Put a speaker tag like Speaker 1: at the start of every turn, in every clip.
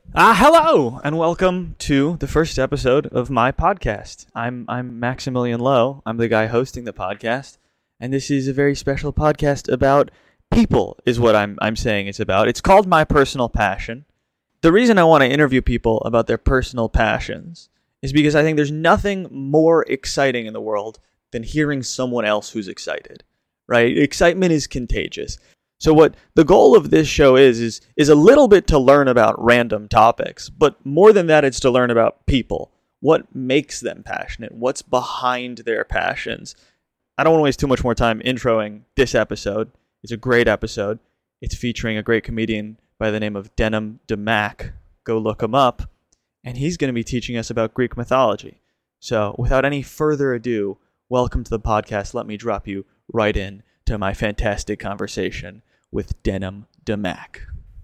Speaker 1: Hello, and welcome to the first episode of my podcast. I'm Maximilian Lowe. I'm the guy hosting the podcast, and this is a very special podcast about people, is what I'm saying it's about. It's called My Personal Passion. The reason I want to interview people about their personal passions is because I think there's nothing more exciting in the world than hearing someone else who's excited, right? Excitement is contagious. So what the goal of this show is a little bit to learn about random topics, but more than that, it's to learn about people. What makes them passionate? What's behind their passions? I don't want to waste too much more time introing this episode. It's a great episode. It's featuring a great comedian by the name of Denim DeMac. Go look him up. And he's going to be teaching us about Greek mythology. So without any further ado, welcome to the podcast. Let me drop you right in to my fantastic conversation with Denim DeMac.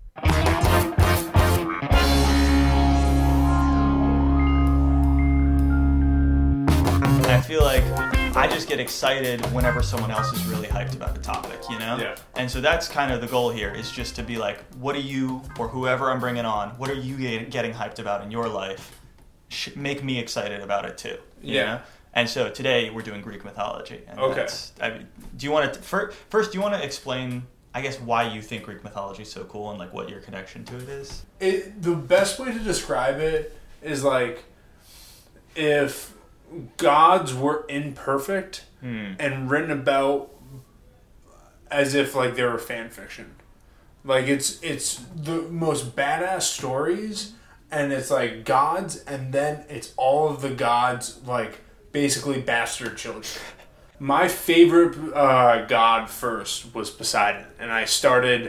Speaker 1: I feel like I just get excited whenever someone else is really hyped about the topic, you know?
Speaker 2: Yeah.
Speaker 1: And so that's kind of the goal here, is just to be like, what are you, or whoever I'm bringing on, what are you getting hyped about in your life? Make me excited about it too. You know? And so today we're doing Greek mythology. And
Speaker 2: okay.
Speaker 1: Do you want to first? Do you want to explain, I guess, why you think Greek mythology is so cool and like what your connection to it is?
Speaker 2: The best way to describe it is like if gods were imperfect and written about as if like they were fan fiction. Like it's the most badass stories, and it's like gods, and then it's all of the gods like basically bastard children. My favorite god first was Poseidon, and I started.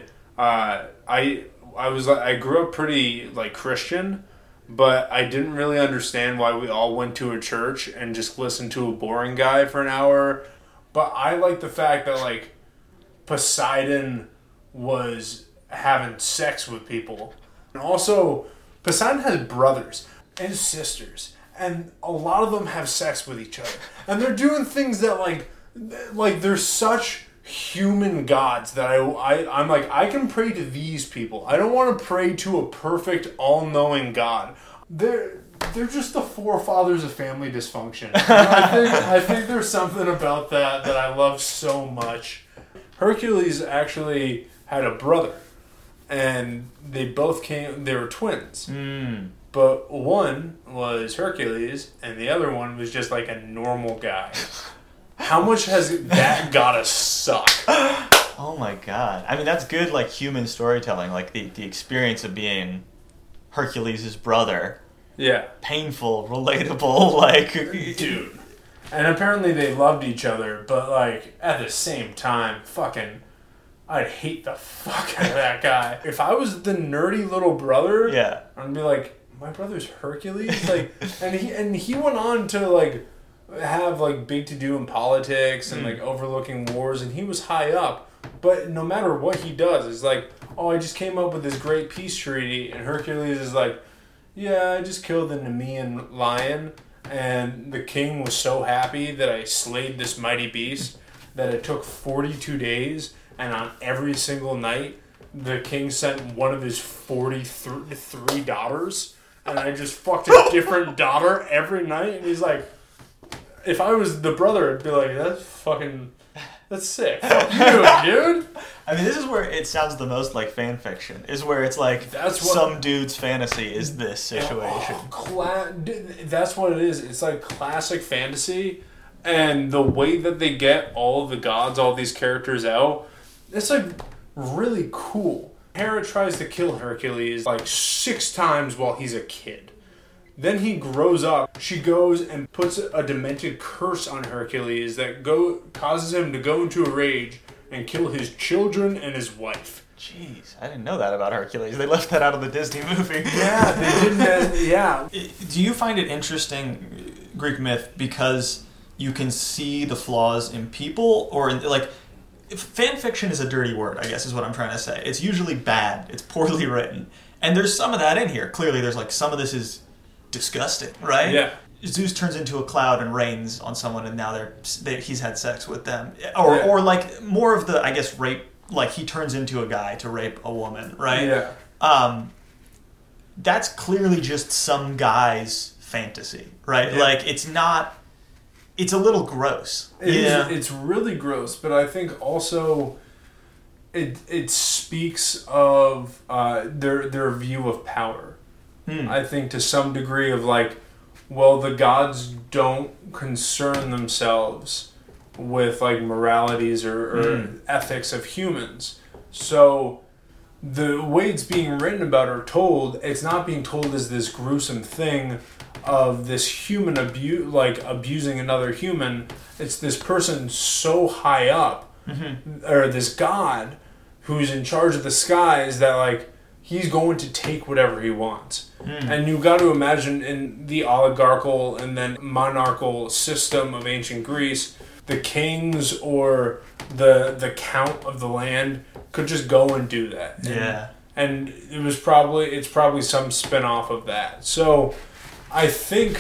Speaker 2: I grew up pretty like Christian, but I didn't really understand why we all went to a church and just listened to a boring guy for an hour. But I like the fact that like Poseidon was having sex with people, and also Poseidon has brothers and sisters. And a lot of them have sex with each other. And they're doing things that, like they're such human gods that I'm like, I can pray to these people. I don't want to pray to a perfect, all-knowing God. They're just the forefathers of family dysfunction. I think there's something about that I love so much. Hercules actually had a brother. And they were twins. But one was Hercules, and the other one was just like a normal guy. How much has that gotta suck?
Speaker 1: Oh my god. I mean, that's good, like, human storytelling. Like, the experience of being Hercules' brother.
Speaker 2: Yeah.
Speaker 1: Painful, relatable, like...
Speaker 2: Dude. And apparently they loved each other, but, like, at the same time, fucking... I'd hate the fuck out of that guy. If I was the nerdy little brother...
Speaker 1: Yeah.
Speaker 2: I'd be like... My brother's Hercules, like, and he went on to like have like big to do in politics and like overlooking wars, and he was high up. But no matter what he does, it's like, oh, I just came up with this great peace treaty, and Hercules is like, yeah, I just killed the Nemean lion, and the king was so happy that I slayed this mighty beast that it took 42 days, and on every single night, the king sent one of his 43 daughters. And I just fucked a different daughter every night. And he's like, if I was the brother, I'd be like, that's sick. Fuck you, dude.
Speaker 1: I mean, this is where it sounds the most like fan fiction. Is where it's like, some dude's fantasy is this situation.
Speaker 2: That's what it is. It's like classic fantasy. And the way that they get all of the gods, all these characters out, it's like really cool. Hera tries to kill Hercules like 6 times while he's a kid. Then he grows up. She goes and puts a demented curse on Hercules that causes him to go into a rage and kill his children and his wife.
Speaker 1: Jeez, I didn't know that about Hercules. They left that out of the Disney movie.
Speaker 2: Yeah, they didn't. Yeah.
Speaker 1: Do you find it interesting, Greek myth, because you can see the flaws in people, or like? Fan fiction is a dirty word, I guess, is what I'm trying to say. It's usually bad. It's poorly written. And there's some of that in here. Clearly, there's like some of this is disgusting, right?
Speaker 2: Yeah.
Speaker 1: Zeus turns into a cloud and rains on someone, and now he's had sex with them. Or like more of the, I guess, rape, like he turns into a guy to rape a woman, right?
Speaker 2: Yeah.
Speaker 3: that's clearly just some guy's fantasy, right?
Speaker 2: Yeah.
Speaker 3: Like, it's not... It's a little gross.
Speaker 2: It's really gross, but I think also it speaks of their view of power. I think to some degree of like, well, the gods don't concern themselves with like moralities or ethics of humans. So the way it's being written about or told, it's not being told as this gruesome thing of this human abusing another human. It's this person so high up, or this god who's in charge of the skies that like he's going to take whatever he wants. And you got to imagine in the oligarchical and then monarchical system of ancient Greece, the kings or the count of the land could just go and do that. And it's probably some spin-off of that. So I think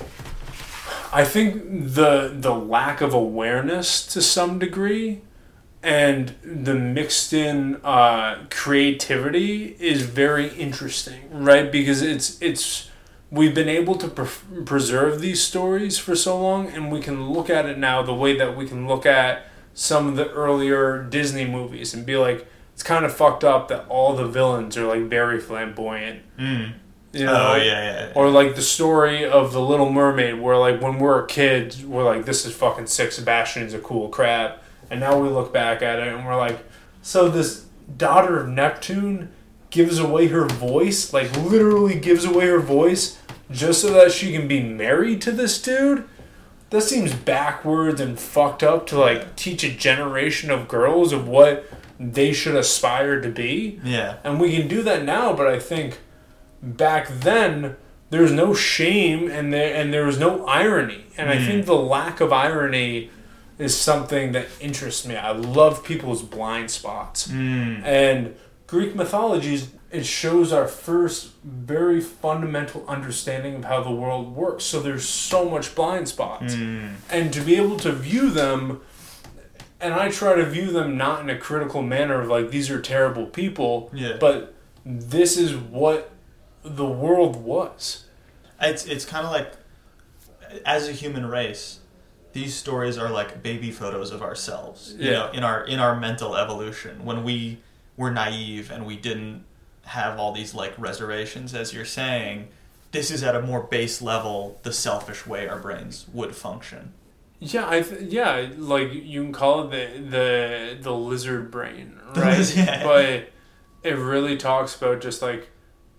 Speaker 2: the lack of awareness to some degree and the mixed in creativity is very interesting, right? Because it's we've been able to preserve these stories for so long, and we can look at it now the way that we can look at some of the earlier Disney movies and be like, it's kind of fucked up that all the villains are like very flamboyant. You know?
Speaker 3: Yeah.
Speaker 2: Or like the story of the Little Mermaid, where like when we're kids, we're like, this is fucking sick, Sebastian's a cool crab. And now we look back at it and we're like, so this daughter of Neptune gives away her voice, like literally gives away her voice just so that she can be married to this dude? That seems backwards and fucked up to like teach a generation of girls of what they should aspire to be.
Speaker 3: Yeah.
Speaker 2: And we can do that now, but I think back then there's no shame and there was no irony. And I think the lack of irony is something that interests me. I love people's blind spots. And Greek mythologies, it shows our first very fundamental understanding of how the world works. So there's so much blind spots. And to be able to view them, and I try to view them not in a critical manner of like, these are terrible people, but this is what the world was.
Speaker 3: It's kind of like, as a human race, these stories are like baby photos of ourselves. You know, in our mental evolution, when we were naive and we didn't have all these like reservations, as you're saying, this is at a more base level the selfish way our brains would function.
Speaker 2: Yeah, like you can call it the lizard brain, right? But it really talks about just like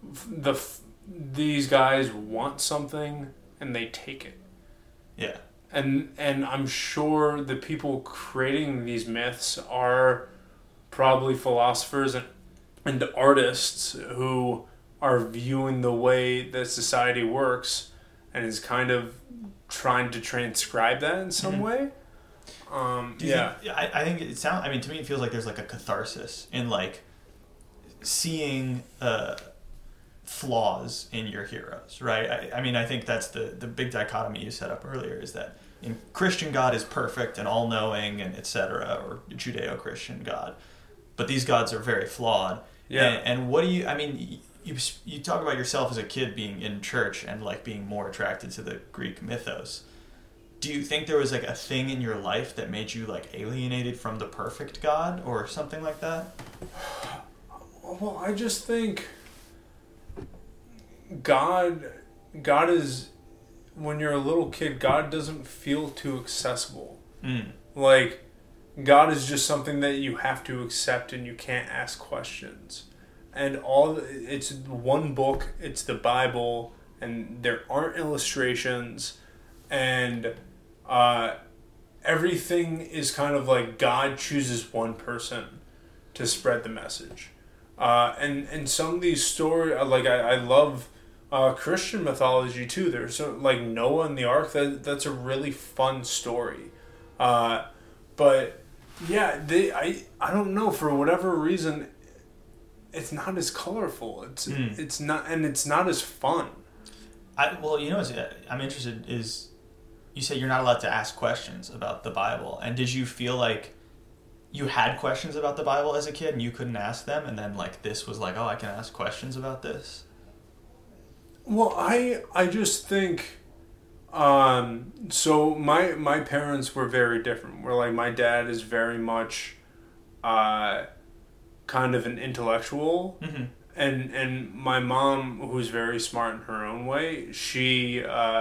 Speaker 2: these guys want something and they take it.
Speaker 3: Yeah.
Speaker 2: And I'm sure the people creating these myths are probably philosophers and artists who are viewing the way that society works and is kind of trying to transcribe that in some way.
Speaker 3: I think it sounds... I mean, to me, it feels like there's like a catharsis in like seeing flaws in your heroes, right? I mean, I think that's the big dichotomy you set up earlier, is that in Christian God is perfect and all-knowing and etc., or Judeo-Christian God, but these gods are very flawed. And what do you... I mean, you talk about yourself as a kid being in church and like being more attracted to the Greek mythos. Do you think there was like a thing in your life that made you like alienated from the perfect God or something like that?
Speaker 2: Well, I just think God is, when you're a little kid, God doesn't feel too accessible. Like, God is just something that you have to accept and you can't ask questions. And it's one book, it's the Bible, and there aren't illustrations, and everything is kind of like God chooses one person to spread the message. And some of these stories, like I love Christian mythology too. There's like Noah and the Ark. That's a really fun story. But yeah, I don't know, for whatever reason, it's not as colorful. It's not, and it's not as fun.
Speaker 3: Well, you know, I'm interested is, you say you're not allowed to ask questions about the Bible, and did you feel like you had questions about the Bible as a kid and you couldn't ask them, and then like this was like, oh, I can ask questions about this?
Speaker 2: Well, I just think, so my parents were very different. Where like my dad is very much, kind of an intellectual,
Speaker 3: Mm-hmm.
Speaker 2: and my mom, who's very smart in her own way, she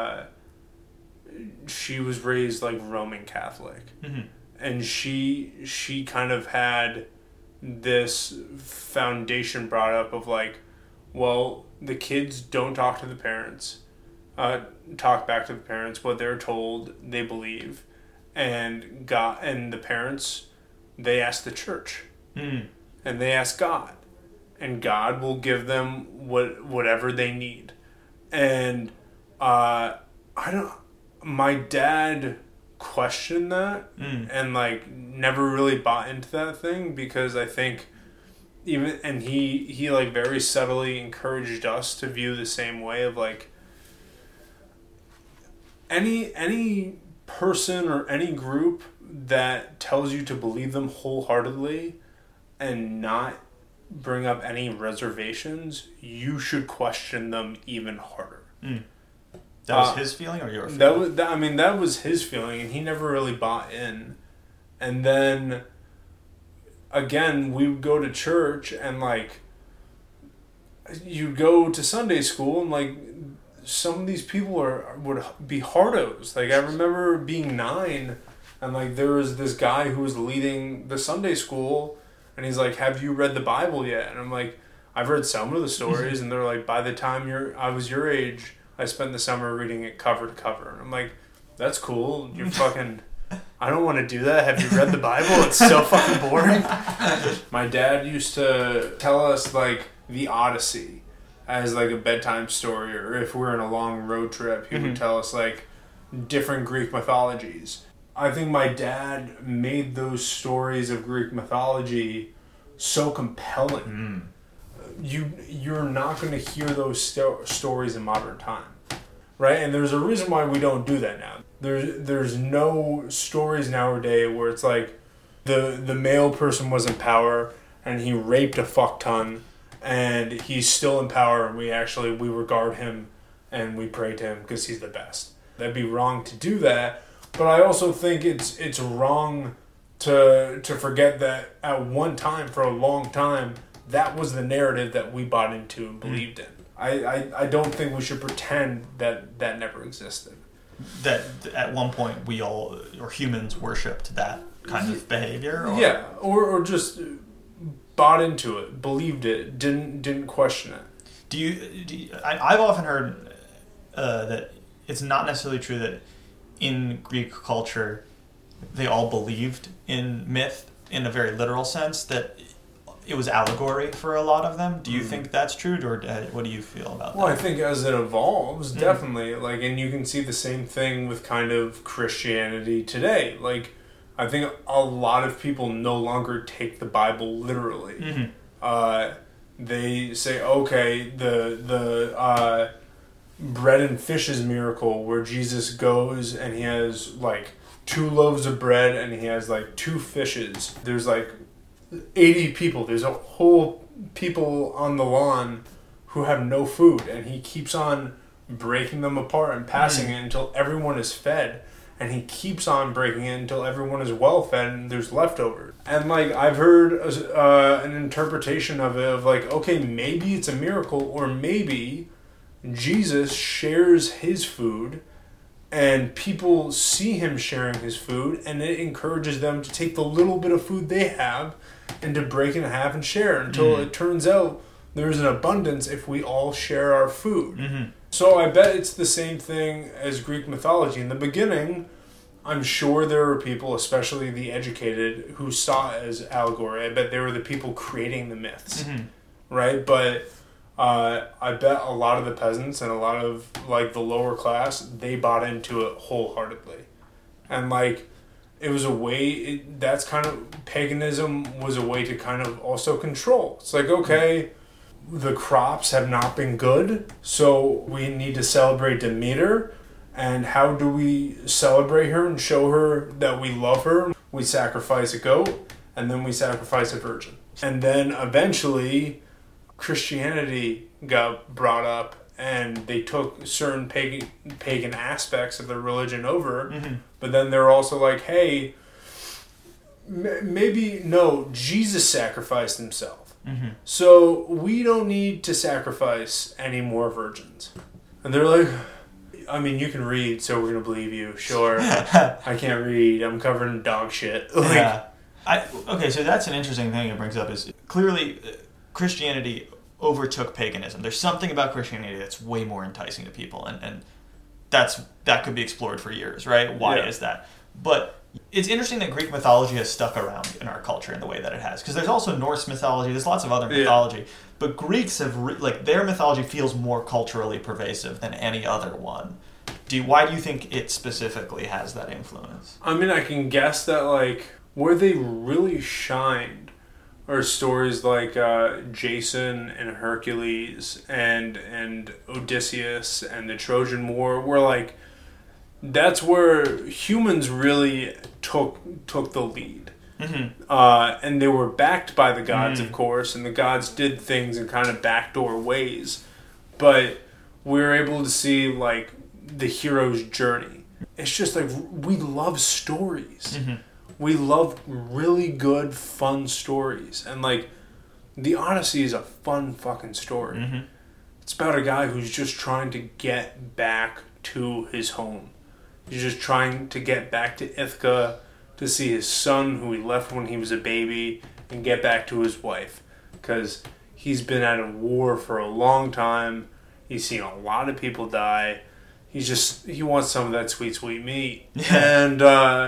Speaker 2: was raised like Roman Catholic,
Speaker 3: Mm-hmm.
Speaker 2: and she kind of had this foundation brought up of like, well, the kids don't talk to the parents, talk back to the parents what they're told, they believe, and God and the parents, they ask the church, and they ask God, and God will give them whatever they need, and I don't. My dad questioned that and like never really bought into that thing, because I think even, and he like very subtly encouraged us to view the same way of like any person or any group that tells you to believe them wholeheartedly and not bring up any reservations, you should question them even harder.
Speaker 3: That was his feeling or your feeling?
Speaker 2: That was his feeling, and he never really bought in. And then, again, we would go to church, and, like, you go to Sunday school, and, like, some of these people would be hardos. Like, I remember being 9, and, like, there was this guy who was leading the Sunday school, and he's like, have you read the Bible yet? And I'm like, I've read some of the stories, and they're like, by the time I was your age, I spent the summer reading it cover to cover. And I'm like, that's cool. You're fucking... I don't want to do that. Have you read the Bible? It's so fucking boring. My dad used to tell us, like, the Odyssey as, like, a bedtime story. Or if we're in a long road trip, he would tell us, like, different Greek mythologies. I think my dad made those stories of Greek mythology so compelling. You're not going to hear those stories in modern time, right? And there's a reason why we don't do that now. There's no stories nowadays where it's like the male person was in power and he raped a fuck ton and he's still in power, and we regard him and we pray to him because he's the best. That'd be wrong to do that, but I also think it's wrong to forget that at one time, for a long time, that was the narrative that we bought into and believed in. I don't think we should pretend that never existed.
Speaker 3: That at one point we all, or humans, worshipped that kind of behavior? Or?
Speaker 2: Yeah, or just bought into it, believed it, didn't question it.
Speaker 3: I've often heard that it's not necessarily true that in Greek culture they all believed in myth in a very literal sense, that it was allegory for a lot of them. Do you think that's true, or what do you feel about that?
Speaker 2: Well, I think as it evolves, definitely. Like, and you can see the same thing with kind of Christianity today. Like, I think a lot of people no longer take the Bible literally. They say, okay, the bread and fishes miracle, where Jesus goes and he has like 2 loaves of bread and he has like 2 fishes. There's like 80 people. There's a whole people on the lawn who have no food, and he keeps on breaking them apart and passing it until everyone is fed, and he keeps on breaking it until everyone is well fed and there's leftovers. And like, I've heard an interpretation of it of like, okay, maybe it's a miracle, or maybe Jesus shares his food and people see him sharing his food, and it encourages them to take the little bit of food they have and to break it in half and share until it turns out there's an abundance if we all share our food. So I bet it's the same thing as Greek mythology. In the beginning, I'm sure there were people, especially the educated, who saw it as allegory. I bet they were the people creating the myths, right? But I bet a lot of the peasants and a lot of like the lower class, they bought into it wholeheartedly. And like, it was a way, that's kind of, paganism was a way to kind of also control. It's like, okay, the crops have not been good, so we need to celebrate Demeter. And how do we celebrate her and show her that we love her? We sacrifice a goat, and then we sacrifice a virgin. And then eventually Christianity got brought up, and and they took certain pagan aspects of their religion over, but then they're also like, hey, maybe, no, Jesus sacrificed himself. So we don't need to sacrifice any more virgins. And they're like, I mean, you can read, so we're going to believe you. Sure. I can't read. I'm covered in dog shit.
Speaker 3: Okay, so that's an interesting thing it brings up is clearly Christianity overtook paganism. There's something about Christianity that's way more enticing to people, and that could be explored for years, right? Why is that? But it's interesting that Greek mythology has stuck around in our culture in the way that it has, because there's also Norse mythology, there's lots of other mythology, but Greeks have their mythology feels more culturally pervasive than any other one. Why do you think it specifically has that influence?
Speaker 2: I mean, I can guess that like where they really shined are stories like Jason and Hercules and Odysseus and the Trojan War, where like that's where humans really took the lead. And they were backed by the gods, of course, and the gods did things in kind of backdoor ways, but we were able to see like the hero's journey. It's just like we love stories. We love really good, fun stories. And, like, the Odyssey is a fun fucking story. It's about a guy who's just trying to get back to his home. He's just trying to get back to Ithaca to see his son, who he left when he was a baby, and get back to his wife. Because he's been at a war for a long time. He's seen a lot of people die. He wants some of that sweet, sweet meat. And,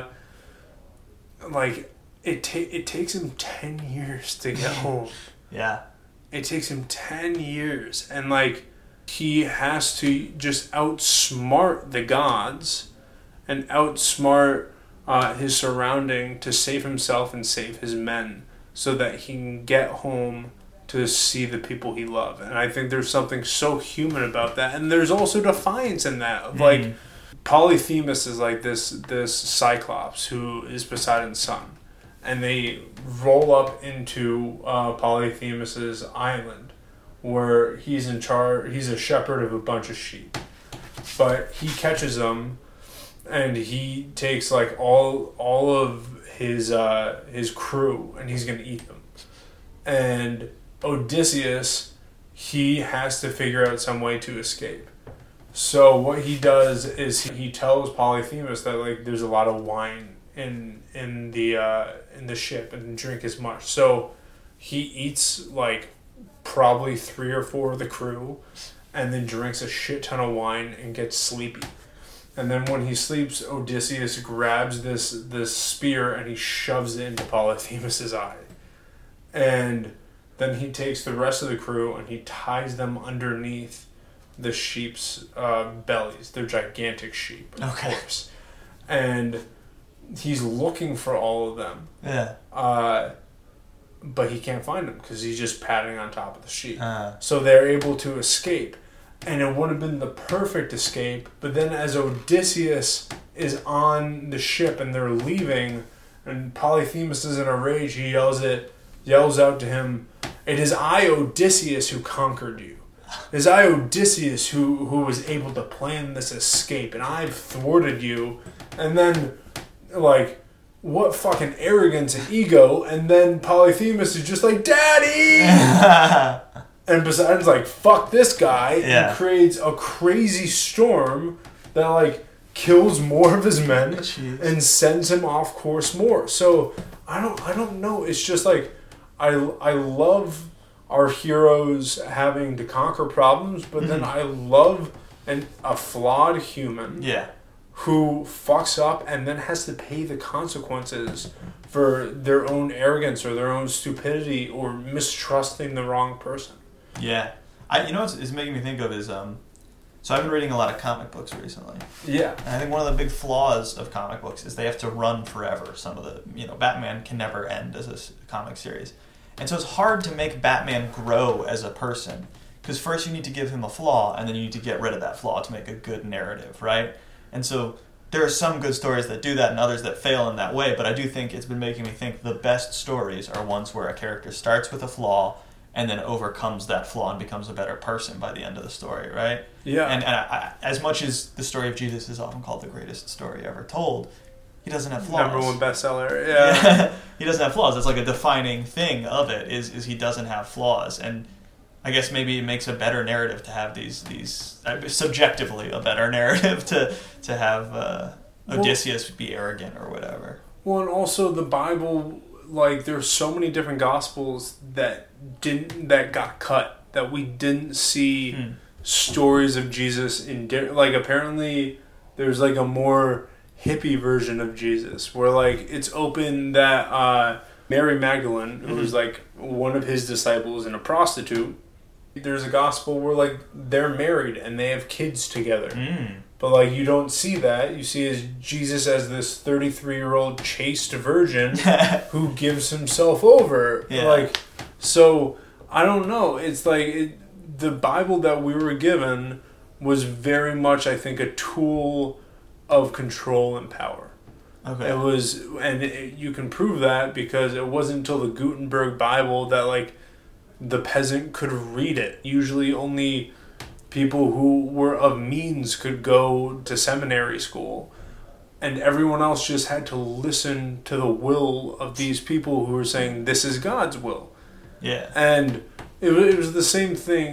Speaker 2: like, it takes him 10 years to get home. It takes him 10 years. And, like, he has to just outsmart the gods and outsmart his surrounding to save himself and save his men so that he can get home to see the people he loves. And I think there's something so human about that. And there's also defiance in that. Like, Polyphemus is like this Cyclops who is Poseidon's son. And they roll up into Polyphemus's island where he's in charge. He's a shepherd of a bunch of sheep. But he catches them and he takes like all of his crew and he's going to eat them. And Odysseus, he has to figure out some way to escape. So what he does is he tells Polyphemus that like there's a lot of wine in the ship and drink as much. So he eats like probably 3 or 4 of the crew and then drinks a shit ton of wine and gets sleepy. And then when he sleeps, Odysseus grabs this spear and he shoves it into Polyphemus's eye. And then he takes the rest of the crew and he ties them underneath the sheep's bellies. They're gigantic sheep, of course. And he's looking for all of them. But he can't find them because he's just padding on top of the sheep. So they're able to escape. And it would have been the perfect escape. But then as Odysseus is on the ship and they're leaving, and Polyphemus is in a rage, he yells out to him, "It is I, Odysseus, who conquered you. It is I, Odysseus, who was able to plan this escape, and I've thwarted you." And then, like, what fucking arrogance and ego. And then Polyphemus is just like, "Daddy!" And Poseidon's like, "Fuck this guy," and creates a crazy storm that, like, kills more of his men and sends him off course more. So, I don't know. It's just, like, I love our heroes having to conquer problems, but then I love a flawed human who fucks up and then has to pay the consequences for their own arrogance or their own stupidity or mistrusting the wrong person.
Speaker 3: You know what it's making me think of is, so I've been reading a lot of comic books recently. And I think one of the big flaws of comic books is they have to run forever. Some of the, Batman can never end as a comic series. And so it's hard to make Batman grow as a person. Because first you need to give him a flaw, and then you need to get rid of that flaw to make a good narrative, right? And so there are some good stories that do that and others that fail in that way, but I do think it's been making me think the best stories are ones where a character starts with a flaw and then overcomes that flaw and becomes a better person by the end of the story, right?
Speaker 2: Yeah.
Speaker 3: And I, as much as the story of Jesus is often called the greatest story ever told, he doesn't have flaws.
Speaker 2: Number one bestseller. Yeah.
Speaker 3: He doesn't have flaws. It's like a defining thing of it is he doesn't have flaws. And I guess maybe it makes a better narrative to have these subjectively a better narrative to have Odysseus be arrogant or whatever.
Speaker 2: Well, and also the Bible, like, there's so many different gospels that got cut, that we didn't see stories of Jesus in like, apparently there's like a more hippie version of Jesus where, like, it's open that Mary Magdalene, who was like one of his disciples and a prostitute, there's a gospel where, like, they're married and they have kids together. But, like, you don't see that. You see Jesus as this 33-year-old chaste virgin who gives himself over.
Speaker 3: Yeah.
Speaker 2: Like, so, I don't know. It's like the Bible that we were given was very much, I think, a tool of control and power.
Speaker 3: Okay.
Speaker 2: It was, and you can prove that because it wasn't until the Gutenberg Bible that, like, the peasant could read it. Usually only people who were of means could go to seminary school, and everyone else just had to listen to the will of these people who were saying this is God's will.
Speaker 3: Yeah.
Speaker 2: And it was the same thing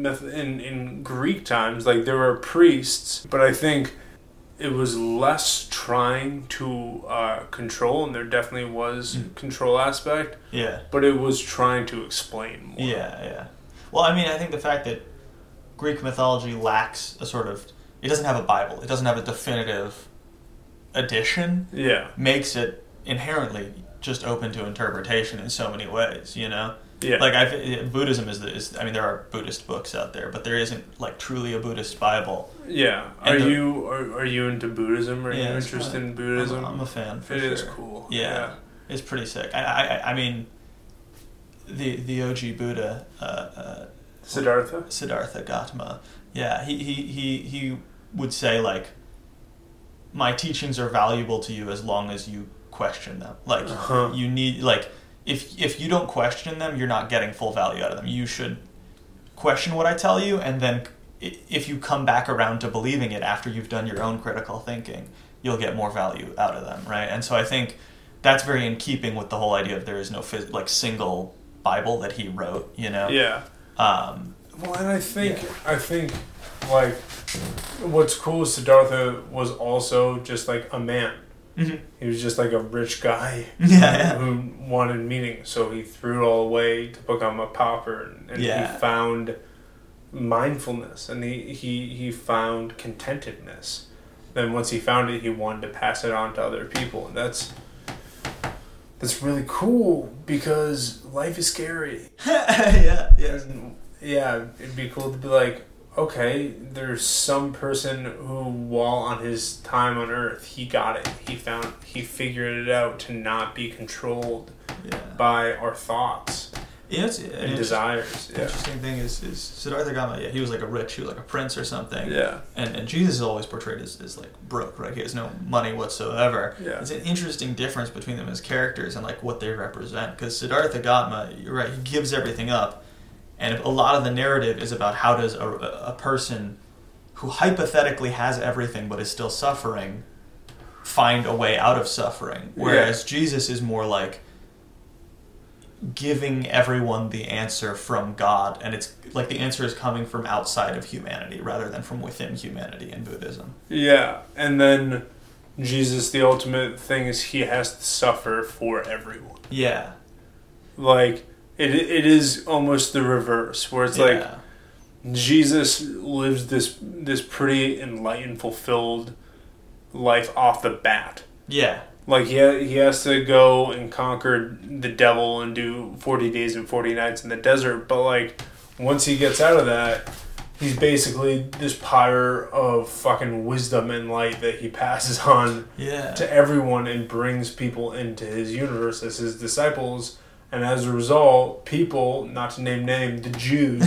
Speaker 2: in Greek times. Like, there were priests, but I think it was less trying to control, and there definitely was control aspect.
Speaker 3: Yeah.
Speaker 2: But it was trying to explain more.
Speaker 3: Yeah. Well, I mean, I think the fact that Greek mythology lacks a sort of... It doesn't have a Bible. It doesn't have a definitive edition.
Speaker 2: Yeah.
Speaker 3: Makes it inherently just open to interpretation in so many ways, you know?
Speaker 2: Yeah.
Speaker 3: Like, Buddhism is... I mean, there are Buddhist books out there, but there isn't, like, truly a Buddhist Bible.
Speaker 2: Yeah. Are you into Buddhism? Are you interested in Buddhism?
Speaker 3: I'm a fan, for
Speaker 2: It
Speaker 3: sure.
Speaker 2: is cool.
Speaker 3: Yeah. It's pretty sick. I mean, the OG Buddha... Siddhartha Gautama. Yeah, he would say, like, my teachings are valuable to you as long as you question them. Like, you need, like, if you don't question them, you're not getting full value out of them. You should question what I tell you, and then if you come back around to believing it after you've done your own critical thinking, you'll get more value out of them, right? And so I think that's very in keeping with the whole idea of there is no single Bible that he wrote, you know?
Speaker 2: Yeah. Well, and I think like what's cool is Siddhartha was also just like a man. Mm-hmm. He was just like a rich guy who wanted meaning, so he threw it all away to become a pauper, and he found mindfulness, and he found contentedness. Then once he found it, he wanted to pass it on to other people, and that's really cool because life is scary. Yeah, it'd be cool to be like, okay, there's some person who, while on his time on Earth, he got it. He figured it out to not be controlled by our thoughts and desires.
Speaker 3: The interesting thing is Siddhartha Gautama. Yeah, he was like he was like a prince or something.
Speaker 2: Yeah.
Speaker 3: And Jesus is always portrayed as like broke, right? He has no money whatsoever. Yeah. It's an interesting difference between them as characters and like what they represent. Because Siddhartha Gautama, you're right, he gives everything up. And a lot of the narrative is about how does a person who hypothetically has everything but is still suffering find a way out of suffering. Whereas Jesus is more like giving everyone the answer from God. And it's like the answer is coming from outside of humanity rather than from within humanity in Buddhism.
Speaker 2: Yeah. And then Jesus, the ultimate thing is he has to suffer for everyone.
Speaker 3: Yeah.
Speaker 2: Like... It is almost the reverse, where it's like Jesus lives this pretty enlightened, fulfilled life off the bat.
Speaker 3: Yeah.
Speaker 2: Like he has to go and conquer the devil and do 40 days and 40 nights in the desert, but like once he gets out of that, he's basically this pyre of fucking wisdom and light that he passes on to everyone and brings people into his universe as his disciples. And as a result, people, not to name the Jews,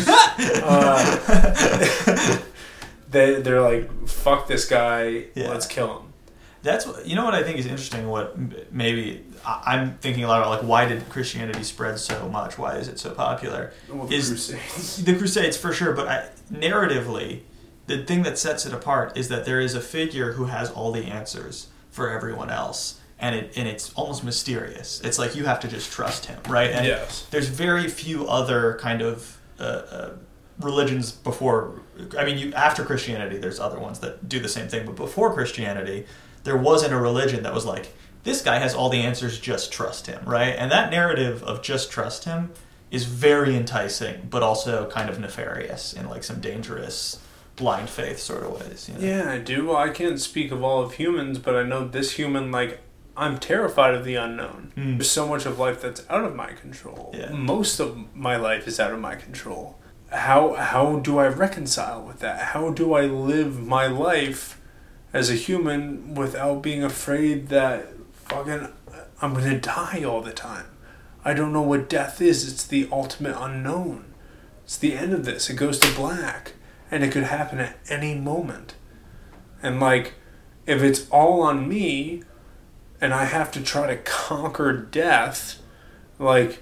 Speaker 2: they're like, fuck this guy, let's kill him.
Speaker 3: That's what, you know what I think is interesting. What maybe I'm thinking a lot about, like, why did Christianity spread so much? Why is it so popular?
Speaker 2: Well, the Crusades.
Speaker 3: The Crusades for sure, but narratively, the thing that sets it apart is that there is a figure who has all the answers for everyone else, and it's almost mysterious. It's like you have to just trust him, right? And
Speaker 2: yes.
Speaker 3: There's very few other kind of religions before. I mean, after Christianity, there's other ones that do the same thing, but before Christianity, there wasn't a religion that was like, this guy has all the answers, just trust him, right? And that narrative of just trust him is very enticing, but also kind of nefarious in like some dangerous blind faith sort of ways. You know?
Speaker 2: Yeah, I do. Well, I can't speak of all of humans, but I know this human, like, I'm terrified of the unknown. There's so much of life that's out of my control.
Speaker 3: Yeah.
Speaker 2: Most of my life is out of my control. How do I reconcile with that? How do I live my life as a human without being afraid that fucking I'm going to die all the time? I don't know what death is. It's the ultimate unknown. It's the end of this. It goes to black. And it could happen at any moment. And, like, if it's all on me and I have to try to conquer death, like,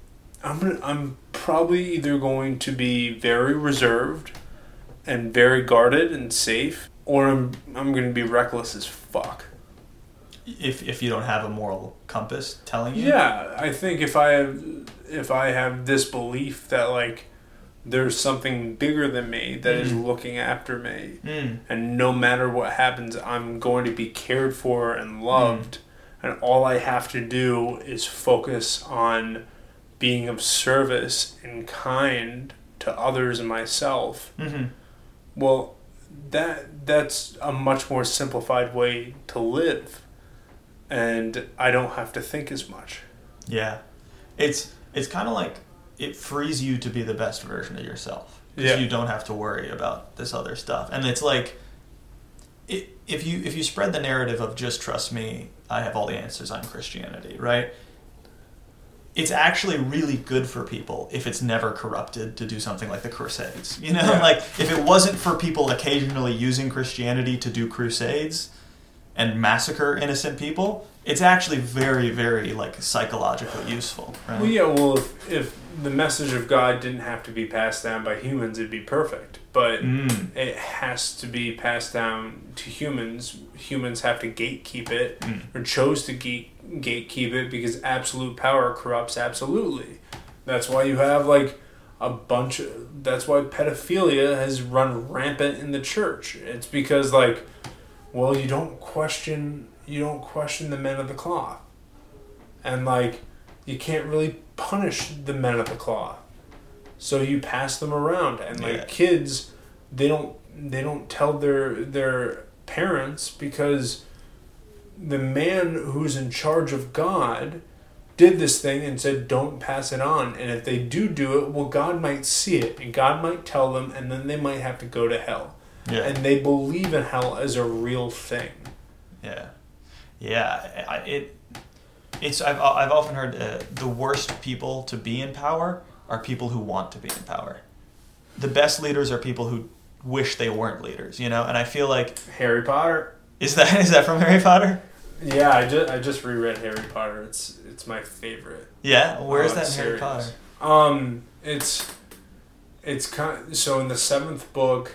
Speaker 2: I'm probably either going to be very reserved and very guarded and safe, or I'm going to be reckless as fuck.
Speaker 3: If you don't have a moral compass telling you?
Speaker 2: Yeah, I think if I have this belief that, like, there's something bigger than me that is looking after me, and no matter what happens, I'm going to be cared for and loved, and all I have to do is focus on being of service and kind to others and myself. Well, that's a much more simplified way to live, and I don't have to think as much.
Speaker 3: Yeah, it's kind of like, it frees you to be the best version of yourself, because you don't have to worry about this other stuff. And it's like, if you spread the narrative of just trust me, I have all the answers on Christianity, right? It's actually really good for people if it's never corrupted to do something like the Crusades. You know, like, if it wasn't for people occasionally using Christianity to do crusades and massacre innocent people, it's actually very, very, like, psychologically useful, right?
Speaker 2: Well, yeah, well, if the message of God didn't have to be passed down by humans, it'd be perfect. But it has to be passed down to humans. Humans have to gatekeep it, or chose to gatekeep it, because absolute power corrupts absolutely. That's why you have, like, that's why pedophilia has run rampant in the church. It's because, like, well, you don't question the men of the cloth. And, like, you can't really punish the men of the cloth. So you pass them around, and, like, kids, they don't tell their parents, because the man who's in charge of God did this thing and said don't pass it on, and if they do it, well, God might see it and God might tell them, and then they might have to go to hell. And they believe in hell as a real thing.
Speaker 3: I've often heard the worst people to be in power are people who want to be in power. The best leaders are people who wish they weren't leaders, you know. And I feel like
Speaker 2: Harry Potter. Is
Speaker 3: that from Harry Potter?
Speaker 2: Yeah, I just reread Harry Potter. It's my favorite.
Speaker 3: Yeah, where is that in Harry Potter?
Speaker 2: It's kind of, so in the 7th book,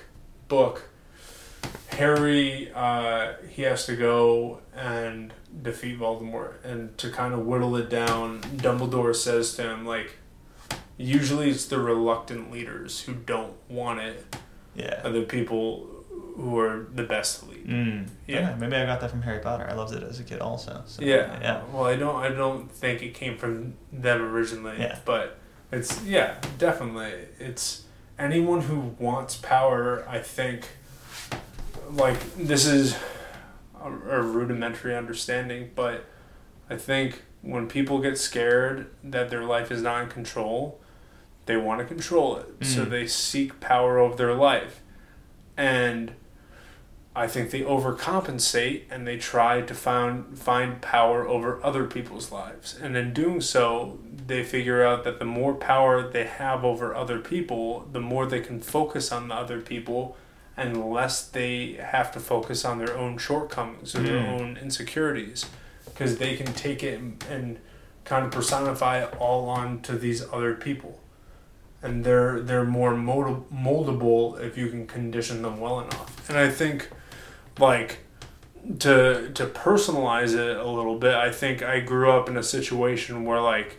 Speaker 2: Harry he has to go and defeat Voldemort, and to kind of whittle it down, Dumbledore says to him, like, usually it's the reluctant leaders who don't want it.
Speaker 3: Yeah.
Speaker 2: Are the people who are the best to lead.
Speaker 3: Yeah, maybe I got that from Harry Potter. I loved it as a kid also. So,
Speaker 2: yeah. Well, I don't think it came from them originally. Yeah. But it's definitely. It's anyone who wants power, I think, like, this is a rudimentary understanding, but I think when people get scared that their life is not in control, they want to control it. So they seek power over their life. And I think they overcompensate, and they try to find power over other people's lives. And in doing so, they figure out that the more power they have over other people, the more they can focus on the other people, unless they have to focus on their own shortcomings or their own insecurities, because they can take it and kind of personify it all onto these other people, and they're more moldable if you can condition them well enough. And I think, like, to personalize it a little bit, I think I grew up in a situation where, like,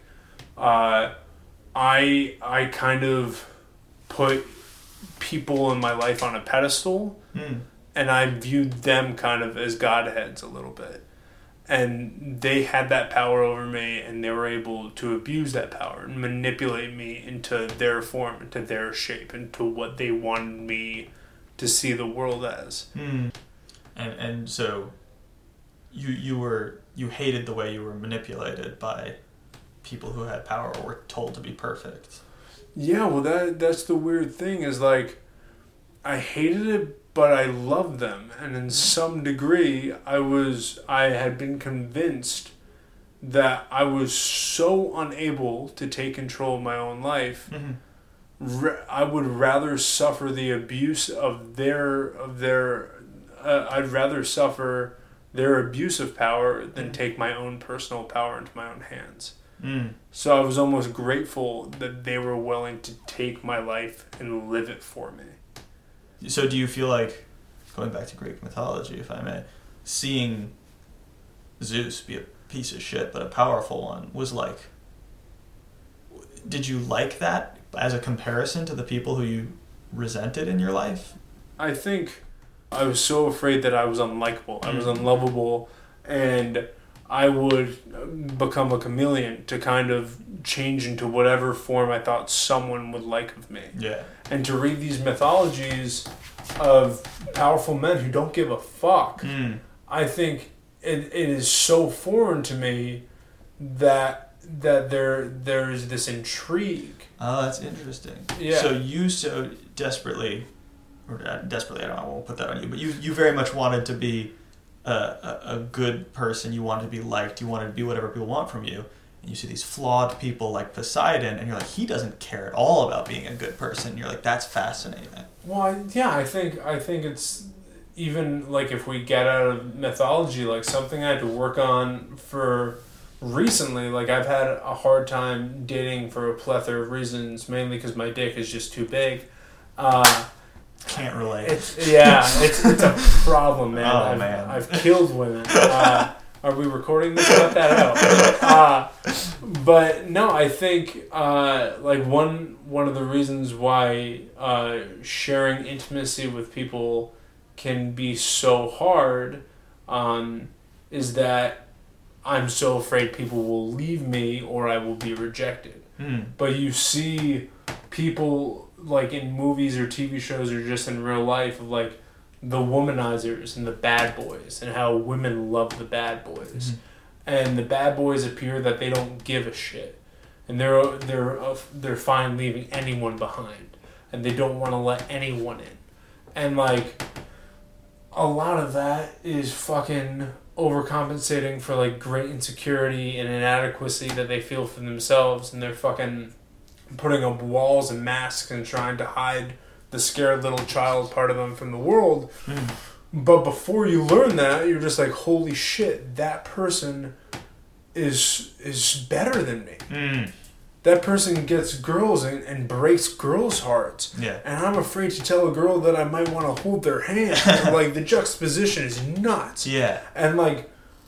Speaker 2: I kind of put people in my life on a pedestal, and I viewed them kind of as godheads a little bit. And they had that power over me, and they were able to abuse that power and manipulate me into their form, into their shape, into what they wanted me to see the world as.
Speaker 3: And so you hated the way you were manipulated by people who had power or were told to be perfect.
Speaker 2: Yeah, well, that's the weird thing, is like, I hated it, but I loved them, and in some degree, I had been convinced that I was so unable to take control of my own life. I would rather suffer the abuse of their I'd rather suffer their abuse of power than take my own personal power into my own hands. So I was almost grateful that they were willing to take my life and live it for me.
Speaker 3: So do you feel like, going back to Greek mythology, if I may, seeing Zeus be a piece of shit but a powerful one was like, did you like that as a comparison to the people who you resented in your life?
Speaker 2: I think I was so afraid that I was unlikable. I was unlovable, and I would become a chameleon to kind of change into whatever form I thought someone would like of me.
Speaker 3: Yeah.
Speaker 2: And to read these mythologies of powerful men who don't give a fuck, I think it is so foreign to me that there's this intrigue.
Speaker 3: Oh, that's interesting.
Speaker 2: Yeah.
Speaker 3: So you so desperately, I won't put that on you, but you very much wanted to be a good person. You wanted to be liked. You wanted to be whatever people want from you. And you see these flawed people like Poseidon, and you're like, he doesn't care at all about being a good person. You're like, that's fascinating.
Speaker 2: Well, I think it's, even like, if we get out of mythology, like, something I had to work on for recently. Like, I've had a hard time dating for a plethora of reasons, mainly because my dick is just too big.
Speaker 3: Can't relate.
Speaker 2: It's a problem, man.
Speaker 3: Oh, man.
Speaker 2: I've killed women. Are we recording this? Cut that out. But no, I think like one of the reasons why sharing intimacy with people can be so hard is that I'm so afraid people will leave me or I will be rejected. But you see people, like, in movies or TV shows or just in real life, of, like, the womanizers and the bad boys, and how women love the bad boys. And the bad boys appear that they don't give a shit, and they're fine leaving anyone behind, and they don't want to let anyone in. And, like, a lot of that is fucking overcompensating for, like, great insecurity and inadequacy that they feel for themselves, and they're fucking putting up walls and masks and trying to hide the scared little child part of them from the world. But before you learn that, you're just like, holy shit, that person is better than me. That person gets girls and breaks girls' hearts.
Speaker 3: Yeah.
Speaker 2: And I'm afraid to tell a girl that I might want to hold their hand. Like, the juxtaposition is nuts.
Speaker 3: Yeah.
Speaker 2: And, like,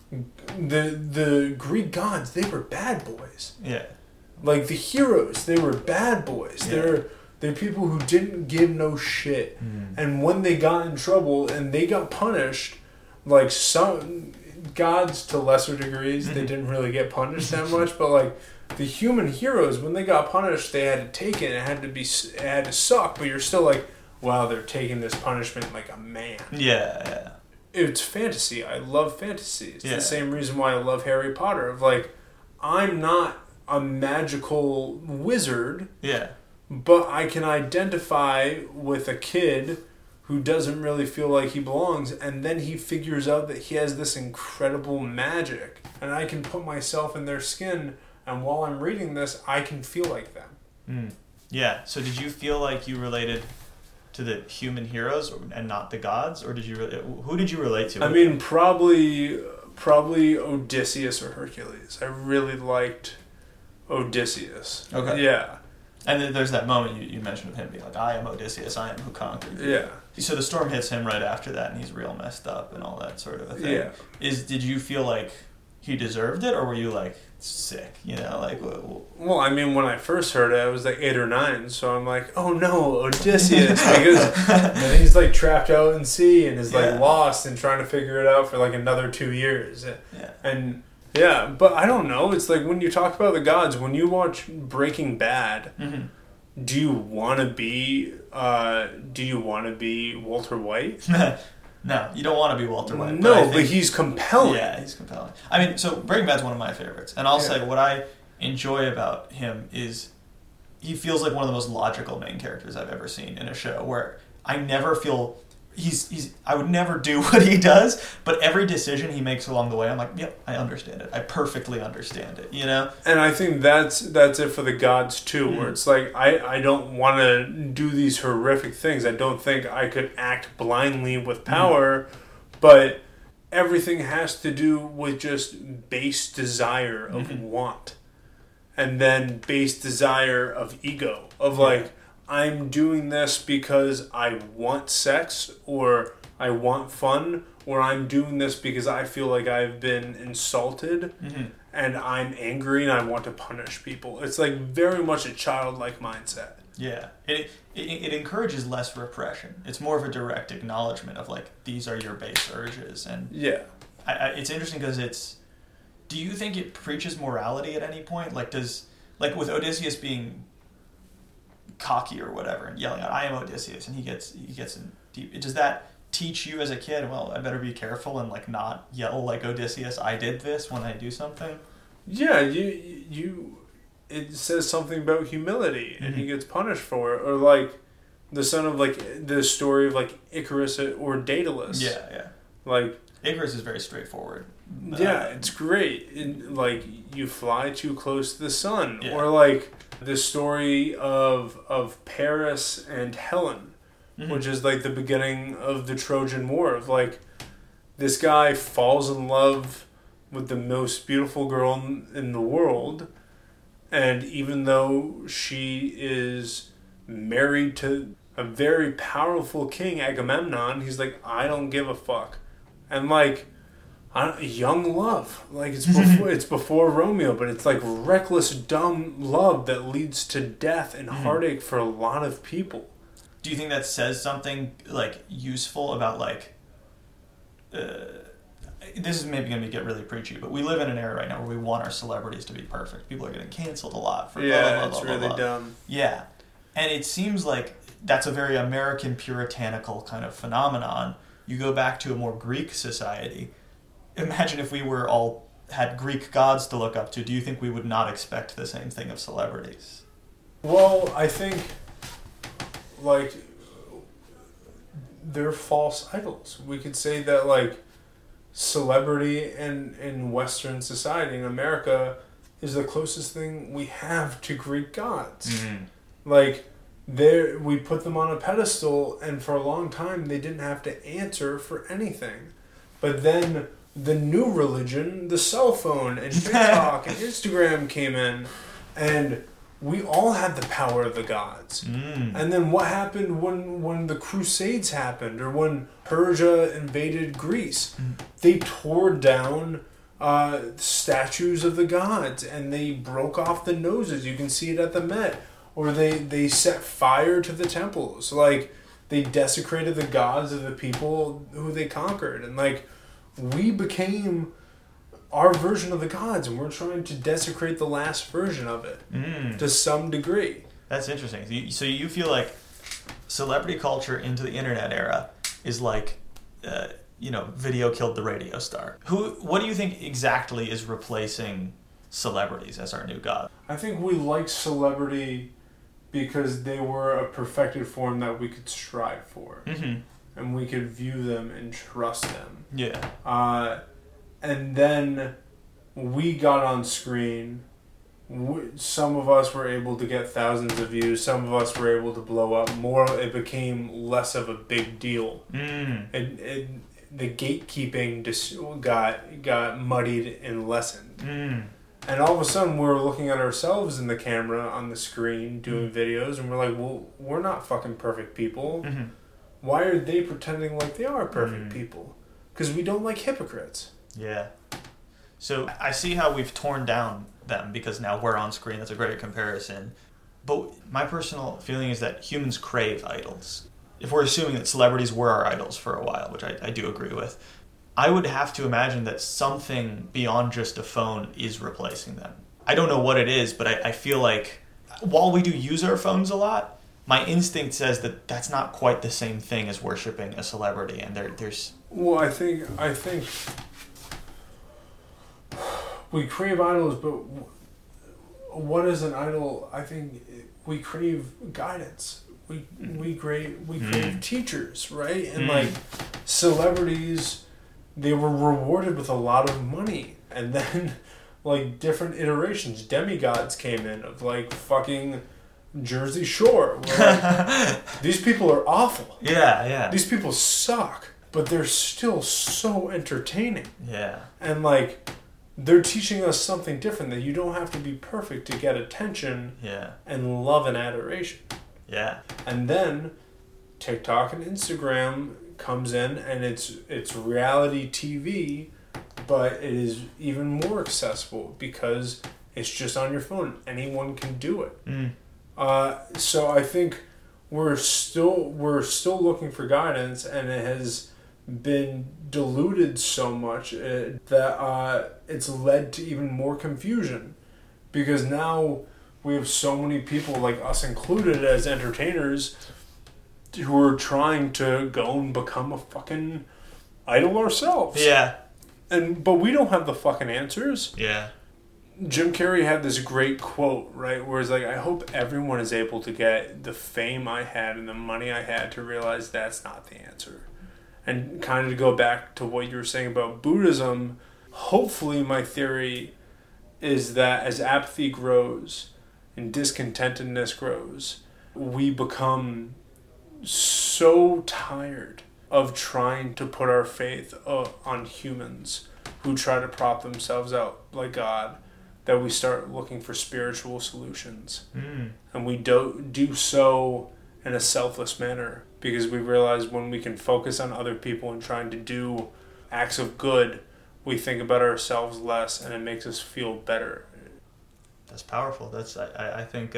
Speaker 2: the Greek gods, they were bad boys.
Speaker 3: Yeah.
Speaker 2: Like, the heroes, they were bad boys.
Speaker 3: Yeah.
Speaker 2: They're people who didn't give no shit. And when they got in trouble and they got punished, like, some gods to lesser degrees, they didn't really get punished that much, but, like, the human heroes, when they got punished, they had to take it. It had to suck, but you're still like, wow, they're taking this punishment like a man.
Speaker 3: Yeah.
Speaker 2: It's fantasy. I love fantasy. It's
Speaker 3: Yeah.
Speaker 2: the same reason why I love Harry Potter. Of, like, I'm not a magical wizard.
Speaker 3: Yeah.
Speaker 2: But I can identify with a kid who doesn't really feel like he belongs, and then he figures out that he has this incredible magic, and I can put myself in their skin, and while I'm reading this, I can feel like them.
Speaker 3: Yeah. So did you feel like you related to the human heroes and not the gods, or who did you relate to?
Speaker 2: I mean, probably Odysseus or Hercules. I really liked Odysseus.
Speaker 3: Okay.
Speaker 2: Yeah.
Speaker 3: And then there's that moment you mentioned of him being like, I am Odysseus, I am who conquered you.
Speaker 2: Yeah.
Speaker 3: So the storm hits him right after that, and he's real messed up and all that sort of a thing.
Speaker 2: Yeah.
Speaker 3: Did you feel like he deserved it, or were you like, sick, you know, like...
Speaker 2: Well, I mean, when I first heard it, I was like 8 or 9, so I'm like, oh no, Odysseus, because then he's like trapped out in sea and is like lost and trying to figure it out for like another 2 years.
Speaker 3: Yeah.
Speaker 2: And yeah, but I don't know, it's like when you talk about the gods, when you watch Breaking Bad, do you want to be Walter White?
Speaker 3: No, you don't want to be Walter White.
Speaker 2: No, but he's compelling.
Speaker 3: Yeah, he's compelling. I mean, so Breaking Bad's one of my favorites. And I'll say what I enjoy about him is he feels like one of the most logical main characters I've ever seen in a show, where I never feel... I would never do what he does, but every decision he makes along the way, I'm like, yep, I understand it. I perfectly understand it, you know?
Speaker 2: And I think that's it for the gods too, where it's like, I don't want to do these horrific things. I don't think I could act blindly with power, but everything has to do with just base desire of want. And then base desire of ego, of like, I'm doing this because I want sex, or I want fun, or I'm doing this because I feel like I've been insulted and I'm angry and I want to punish people. It's like very much a childlike mindset.
Speaker 3: Yeah. It encourages less repression. It's more of a direct acknowledgement of like, these are your base urges. And it's interesting because do you think it preaches morality at any point? Like with Odysseus being cocky or whatever and yelling out, I am Odysseus, and he gets in deep. Does that teach you as a kid, well, I better be careful and like not yell like Odysseus, I did this, when I do something?
Speaker 2: Yeah, it says something about humility, and he gets punished for it. Or like the son of like the story of like Icarus or Daedalus.
Speaker 3: Yeah.
Speaker 2: Like
Speaker 3: Icarus is very straightforward.
Speaker 2: Yeah, it's great. Like you fly too close to the sun, or like the story of Paris and Helen, which is like the beginning of the Trojan War. Of like this guy falls in love with the most beautiful girl in the world, and even though she is married to a very powerful king, Agamemnon, he's like, I don't give a fuck. And like, young love, like it's before Romeo, but it's like reckless, dumb love that leads to death and heartache for a lot of people.
Speaker 3: Do you think that says something like useful about like? This is maybe going to get really preachy, but we live in an era right now where we want our celebrities to be perfect. People are getting canceled a lot for
Speaker 2: it's really dumb.
Speaker 3: Yeah, and it seems like that's a very American puritanical kind of phenomenon. You go back to a more Greek society. Imagine if we were all had Greek gods to look up to. Do you think we would not expect the same thing of celebrities?
Speaker 2: Well, I think like they're false idols. We could say that like celebrity in Western society in America is the closest thing we have to Greek gods. Like we put them on a pedestal, and for a long time they didn't have to answer for anything. But then the new religion, the cell phone and TikTok and Instagram came in, and we all had the power of the gods. And then what happened when the Crusades happened, or when Persia invaded Greece? They tore down statues of the gods, and they broke off the noses. You can see it at the Met. Or they set fire to the temples. Like, they desecrated the gods of the people who they conquered. And like, we became our version of the gods, and we're trying to desecrate the last version of it to some degree.
Speaker 3: That's interesting. So you feel like celebrity culture into the internet era is like, video killed the radio star. What do you think exactly is replacing celebrities as our new god?
Speaker 2: I think we like celebrity because they were a perfected form that we could strive for. And we could view them and trust them.
Speaker 3: Yeah.
Speaker 2: And then we got on screen some of us were able to get thousands of views. Some of us were able to blow up more. It became less of a big deal. The gatekeeping just got muddied and lessened. And all of a sudden, we're looking at ourselves in the camera on the screen doing videos, and we're like, well, we're not fucking perfect people. Why are they pretending like they are perfect people? Because we don't like hypocrites.
Speaker 3: Yeah. So I see how we've torn down them because now we're on screen. That's a great comparison. But my personal feeling is that humans crave idols. If we're assuming that celebrities were our idols for a while, which I do agree with, I would have to imagine that something beyond just a phone is replacing them. I don't know what it is, but I feel like while we do use our phones a lot, my instinct says that that's not quite the same thing as worshiping a celebrity. And there's...
Speaker 2: Well, I think we crave idols, but what is an idol? I think we crave guidance. We crave teachers, right? And like celebrities, they were rewarded with a lot of money, and then like different iterations, demigods came in of like fucking Jersey Shore. Like, these people are awful.
Speaker 3: Yeah.
Speaker 2: These people suck, but they're still so entertaining.
Speaker 3: Yeah.
Speaker 2: And like, they're teaching us something different, that you don't have to be perfect to get attention and love and adoration.
Speaker 3: Yeah.
Speaker 2: And then TikTok and Instagram comes in, and it's reality TV, but it is even more accessible because it's just on your phone. Anyone can do it. So I think we're still looking for guidance, and it has been diluted so much that it's led to even more confusion, because now we have so many people, like us included as entertainers, who are trying to go and become a fucking idol ourselves.
Speaker 3: Yeah.
Speaker 2: But we don't have the fucking answers.
Speaker 3: Yeah.
Speaker 2: Jim Carrey had this great quote, right, where it's like, I hope everyone is able to get the fame I had and the money I had to realize that's not the answer. And kind of to go back to what you were saying about Buddhism, hopefully my theory is that as apathy grows and discontentedness grows, we become so tired of trying to put our faith on humans who try to prop themselves out like God, that we start looking for spiritual solutions. And we do so in a selfless manner, because we realize when we can focus on other people and trying to do acts of good, we think about ourselves less, and it makes us feel better.
Speaker 3: That's powerful. That's I think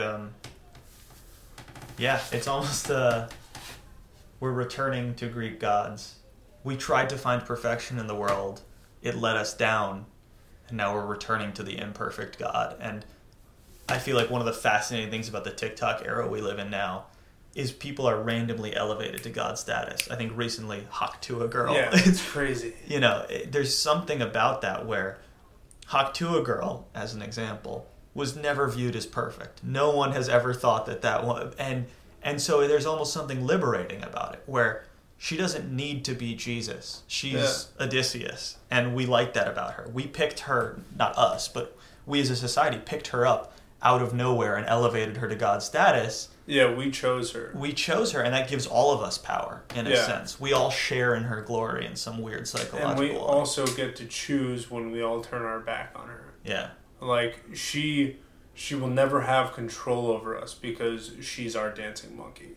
Speaker 3: it's almost we're returning to Greek gods. We tried to find perfection in the world. It let us down, and now we're returning to the imperfect God. And I feel like one of the fascinating things about the TikTok era we live in now is people are randomly elevated to God status. I think recently, Haktua Girl.
Speaker 2: Yeah, it's crazy.
Speaker 3: There's something about that where Haktua Girl, as an example, was never viewed as perfect. No one has ever thought that one... And so there's almost something liberating about it, where she doesn't need to be Jesus. She's Odysseus, and we like that about her. We picked her, not us, but we as a society picked her up out of nowhere and elevated her to God status.
Speaker 2: Yeah, we chose her.
Speaker 3: And that gives all of us power, in a sense. We all share in her glory in some weird psychological
Speaker 2: And we
Speaker 3: way.
Speaker 2: also get to choose when we all turn our back on her.
Speaker 3: Yeah.
Speaker 2: Like, she will never have control over us because she's our dancing monkey.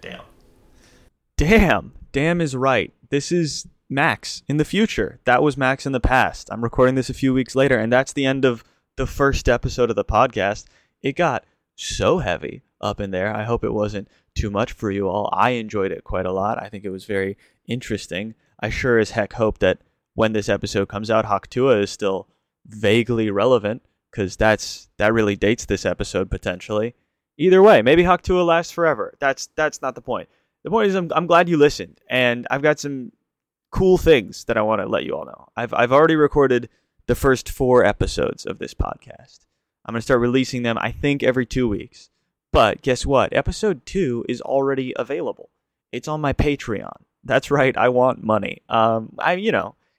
Speaker 1: Damn is right. This is Max in the future. That was Max in the past. I'm recording this a few weeks later, and that's the end of the first episode of the podcast. It got so heavy up in there. I hope it wasn't too much for you all. I enjoyed it quite a lot. I think it was very interesting. I sure as heck hope that when this episode comes out, Haktua is still vaguely relevant, because that really dates this episode potentially. Either way, maybe Haktua lasts forever. That's not the point. The point is I'm glad you listened, and I've got some cool things that I want to let you all know. I've already recorded the first 4 episodes of this podcast. I'm going to start releasing them, I think, every 2 weeks. But guess what? Episode 2 is already available. It's on my Patreon. That's right, I want money.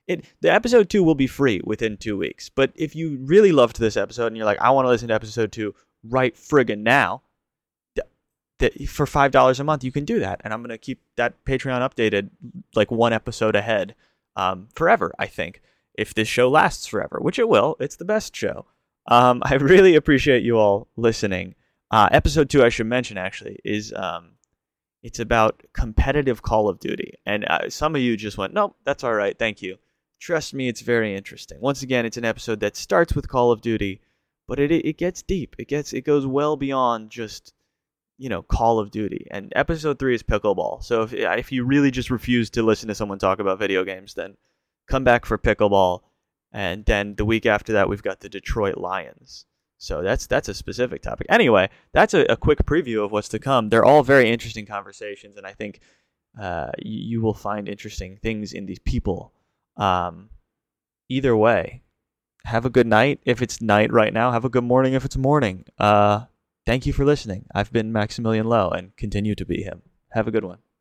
Speaker 1: The episode 2 will be free within 2 weeks. But if you really loved this episode and you're like, I want to listen to episode 2 right friggin' now, for $5 a month, you can do that. And I'm going to keep that Patreon updated like one episode ahead forever, I think, if this show lasts forever, which it will. It's the best show. I really appreciate you all listening. Episode 2, I should mention, actually, is it's about competitive Call of Duty. And some of you just went, nope, that's all right, thank you. Trust me, it's very interesting. Once again, it's an episode that starts with Call of Duty, but it gets deep. It goes well beyond just, Call of Duty. And episode 3 is pickleball. So if you really just refuse to listen to someone talk about video games, then come back for pickleball. And then the week after that, we've got the Detroit Lions. So that's a specific topic. Anyway, that's a quick preview of what's to come. They're all very interesting conversations, and I think you will find interesting things in these people. Either way, have a good night if it's night right now. Have a good morning if it's morning. Thank you for listening. I've been Maximilian Lowe and continue to be him. Have a good one.